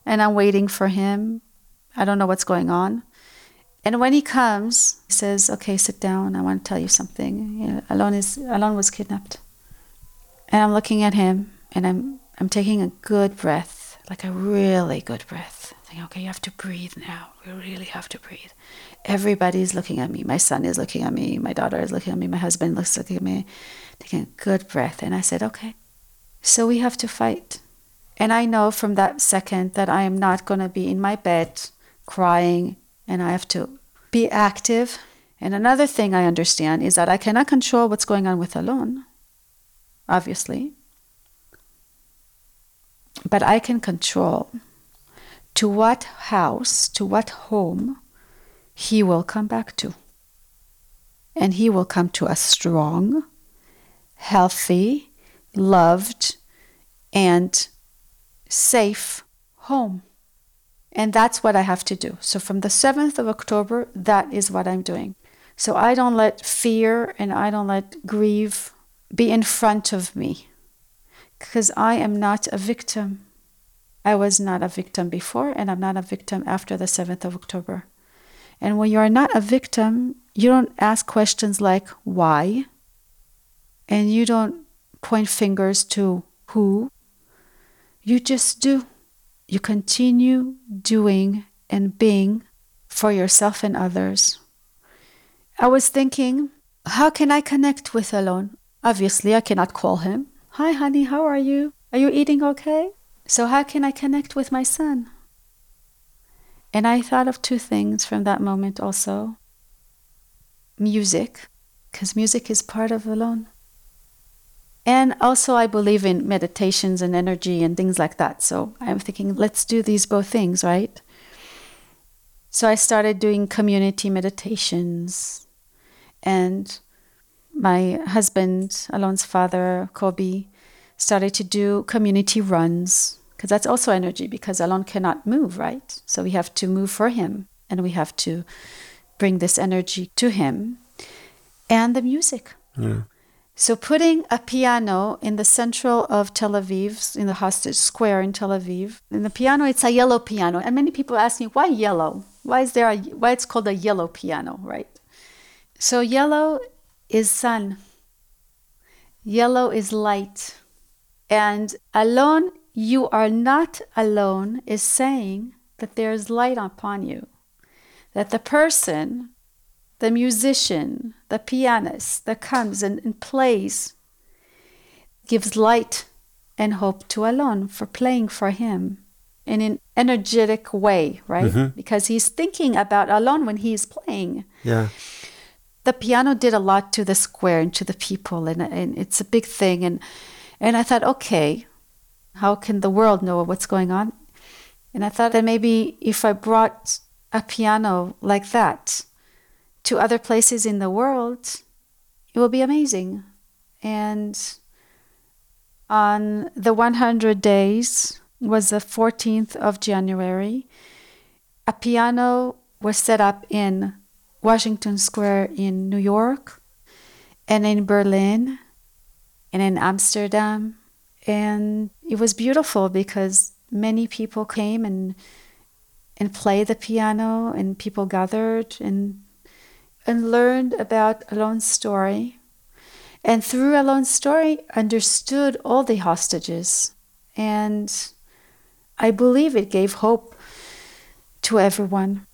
and I'm waiting for him. I don't know what's going on. And when he comes, he says, okay, sit down. I want to tell you something. You know, Alon was kidnapped. And I'm looking at him, and I'm taking a good breath, like a really good breath. Thinking, okay, you have to breathe now. We really have to breathe. Everybody's looking at me. My son is looking at me. My daughter is looking at me. My husband is looking at me. Taking a good breath. And I said, okay, so we have to fight. And I know from that second that I am not going to be in my bed crying, and I have to be active. And another thing I understand is that I cannot control what's going on with Alon, obviously. But I can control to what house, to what home he will come back to. And he will come to a strong, healthy, loved, and safe home. And that's what I have to do. So from the 7th of October, that is what I'm doing. So I don't let fear and I don't let grief be in front of me, because I am not a victim. I was not a victim before, and I'm not a victim after the 7th of October. And when you are not a victim, you don't ask questions like why, and you don't point fingers to who. You just do. You continue doing and being for yourself and others. I was thinking, how can I connect with Alon? Obviously, I cannot call him. Hi, honey, how are you? Are you eating okay? So how can I connect with my son? And I thought of two things from that moment also. Music, because music is part of Alon. And also I believe in meditations and energy and things like that. So I'm thinking, let's do these both things, right? So I started doing community meditations. And my husband, Alon's father, Kobe, started to do community runs. Because that's also energy, because Alon cannot move, right? So we have to move for him. And we have to bring this energy to him. And the music. Yeah. So putting a piano in the central of Tel Aviv, in the Hostage Square in Tel Aviv, and the piano, it's a yellow piano. And many people ask me, why yellow? Why it's called a yellow piano, right? So yellow is sun. Yellow is light. And alone, you are not alone is saying that there's light upon you. That the person, the musician, the pianist that comes and plays, gives light and hope to Alon for playing for him in an energetic way, right? Mm-hmm. Because he's thinking about Alon when he's playing. Yeah. The piano did a lot to the square and to the people, and it's a big thing. And I thought, okay, how can the world know what's going on? And I thought that maybe if I brought a piano like that to other places in the world, it will be amazing. And on the 100 days, was the 14th of January, a piano was set up in Washington Square in New York, and in Berlin, and in Amsterdam. And it was beautiful because many people came and played the piano, and people gathered and learned about Alon's story. And through Alon's story, understood all the hostages. And I believe it gave hope to everyone.